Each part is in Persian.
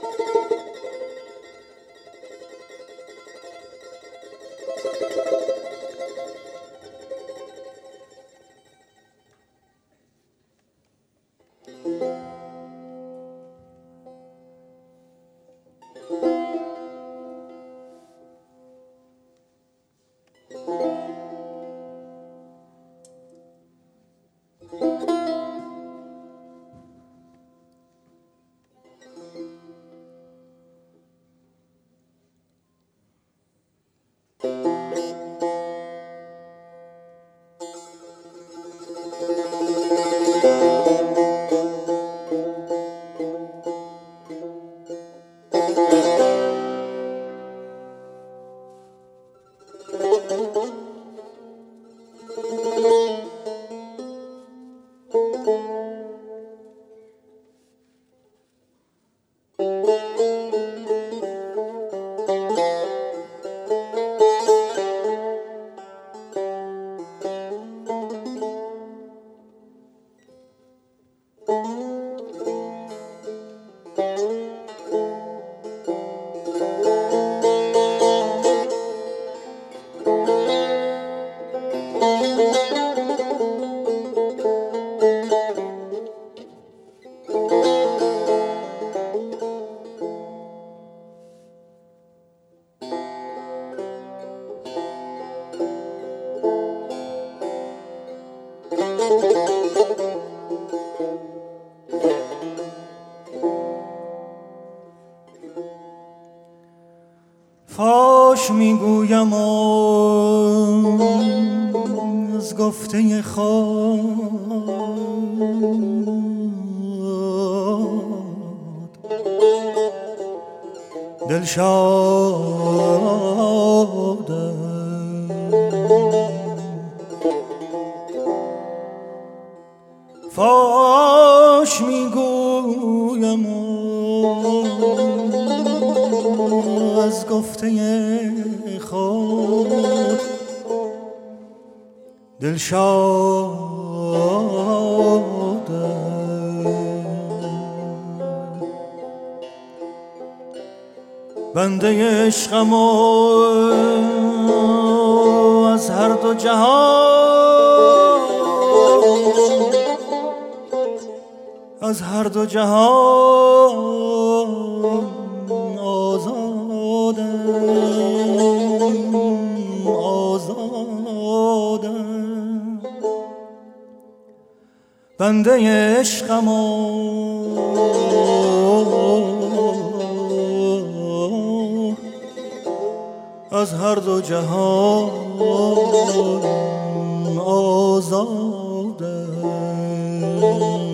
فاش میگویم از گفته خود دلشادم، فاش میگویم از گفته خود دلشادم. بنده عشقم از هر دو جهان، از هر دو جهان آزادم، آزادم. بنده عشقم از هر دو جهان آزادم.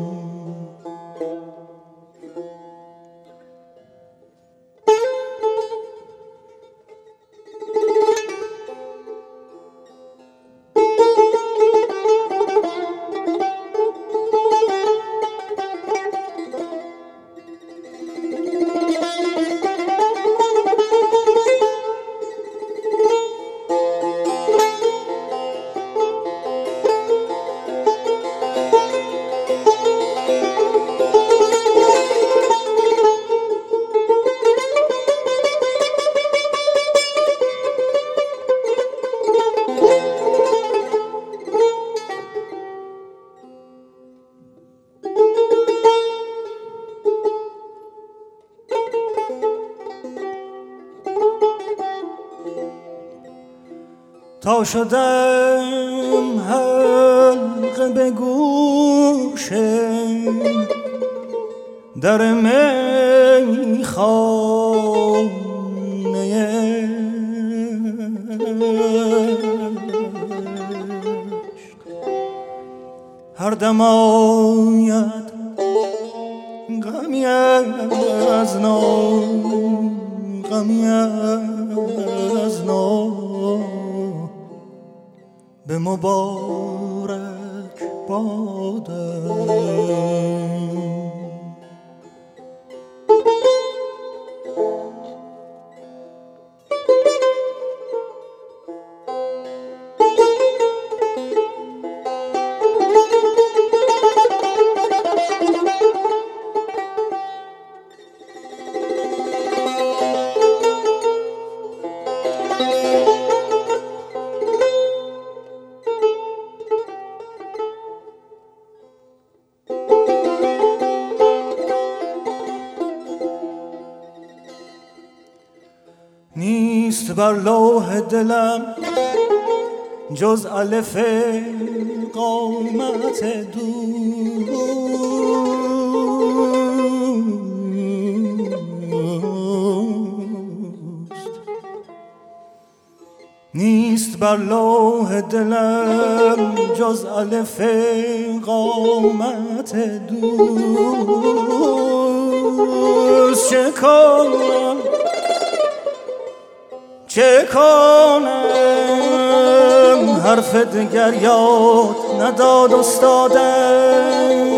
تا شدم حلقه به گوش در میخانه هر دم آید غمی از نو، غمی از نو به مبارک بادم. نیست بر لوح دلم جز الف قامت دوست، نیست بر لوح دلم جز الف قامت دوست. چه کنم حرف دیگر یاد نداد استادم،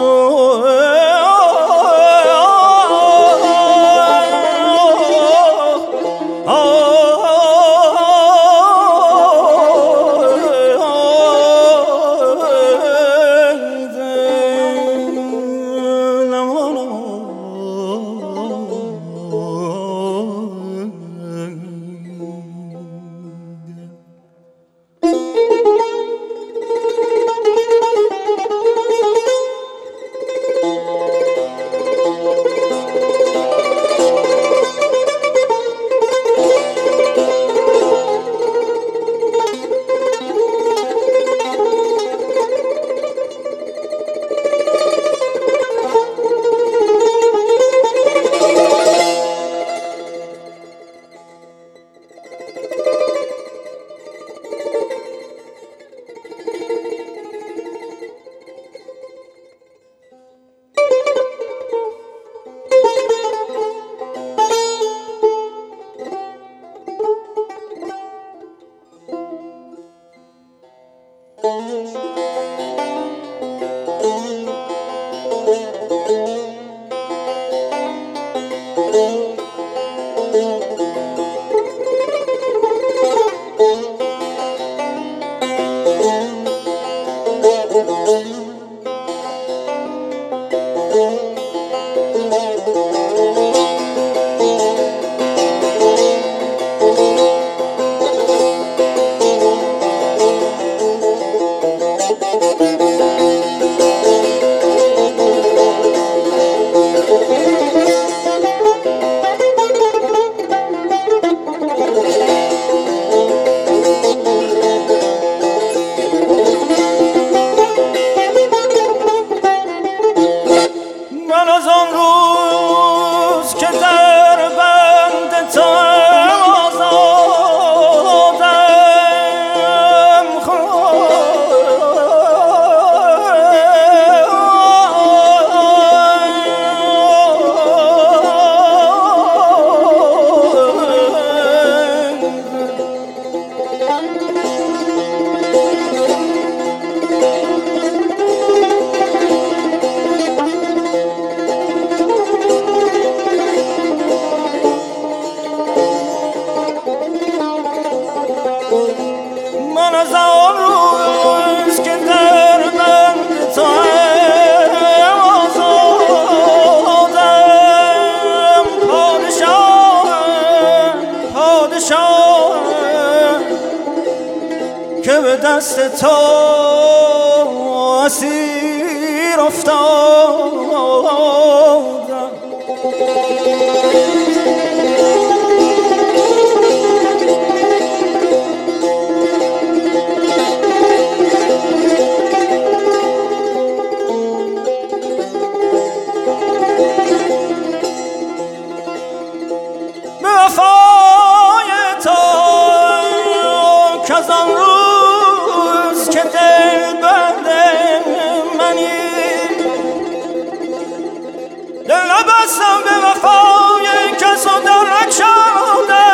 که به دست تو اسیر افتادم. به وفای تو که از آن روز که دل بند منی، دل نبستم به وفای کس و در نکشاده.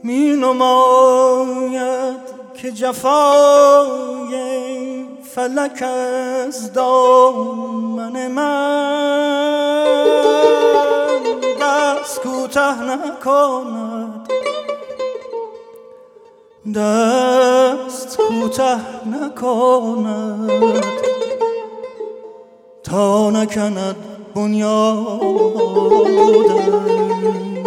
می نماید که جفای فلک از دامن من دست کوته نکند، دست کوته نکند تا نکند بنیادم،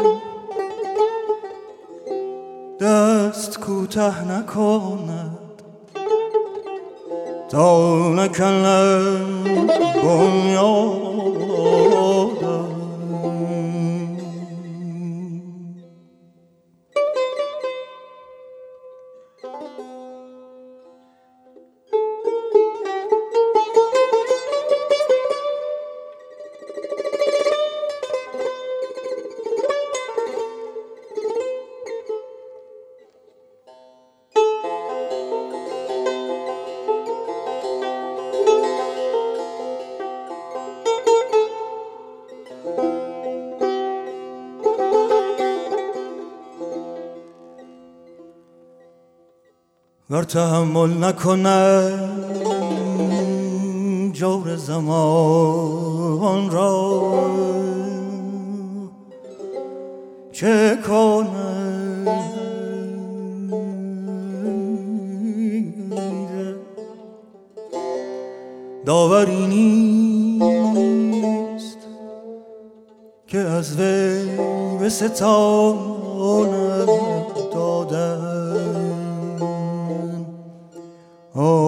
دست کوته نکند تا نکند بنیادم. ور تحمل نکند جور زمان را چه کند؟ داوری نیست که از وی به ستاند دادن.